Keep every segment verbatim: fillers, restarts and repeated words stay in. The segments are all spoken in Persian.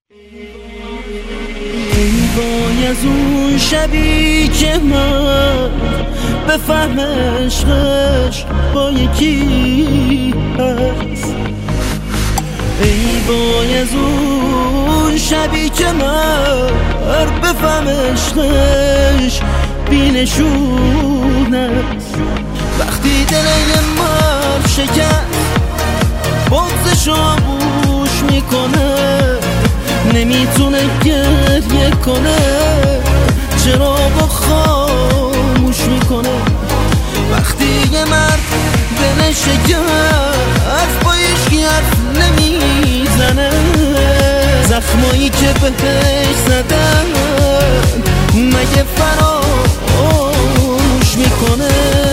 ای وای از اون شبی که من بفهم عشقش با یکی هست. ای وای از اون شبی که من بفهم عشقش بینشون است. وقتی دل یه مرد شکست بغضش رو بوش میکنه، نمیتونه گریه کنه، چرا با خاموش میکنه. وقتی یه مرد دلش شکست با هیچکی حرف نمیزنه، زخمایی که بهش زدن مگه فراموش میکنه.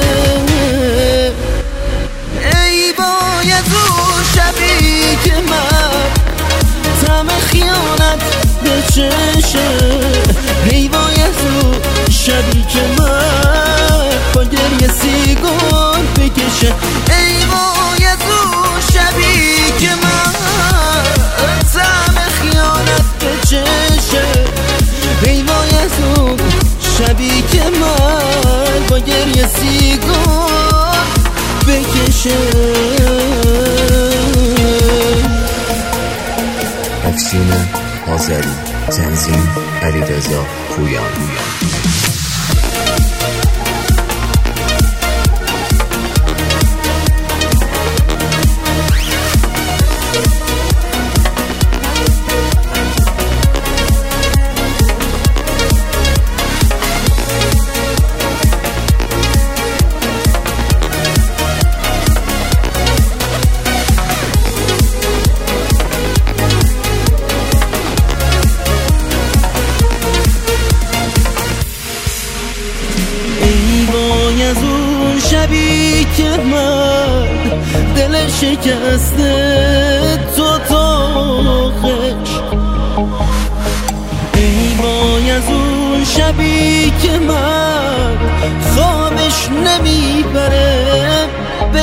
ای وای از اون شبی که من طعم خیانت بچشه، ای وای از اون شبی که من با گریه سیگار بکشه. ای وای از اون شبی که من طعم خیانت بچشه، ای وای از اون شبی که من با گریه سیگار بکشه. تفسیر آذری، تنظیم علیرضا پویان. از اون شبی که من دل شکسته تو تاخش، ای وای از اون شبی که من خوابش نمیبره به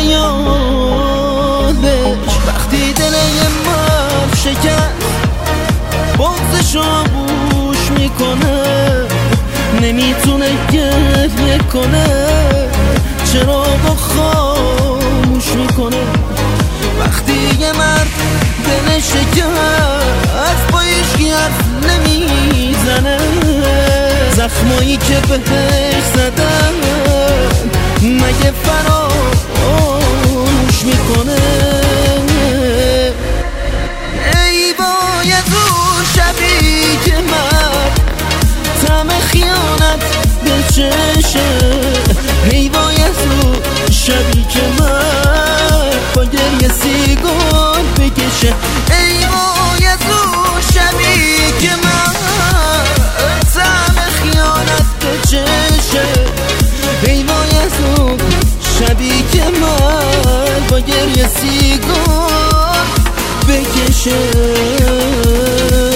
یادش. وقتی دل یه مرد شکست بغضش رو بوش میکنه، نمیتونه گریه کنه، چرا با خاموش میکنه. وقتی یه مرد دلش شکست با هیچکی حرف نمیزنه، زخمایی که بهش زدن مگه فراموش میکنه. ای وای از اون شبی که من طعم خیانت بچشه، ای وای از اون شبی که من با گریه سیگار بکشه. ای وای از اون شبی که من طعم خیانت بچشه، ای وای از اون شبی که من با گریه سیگار بکشه.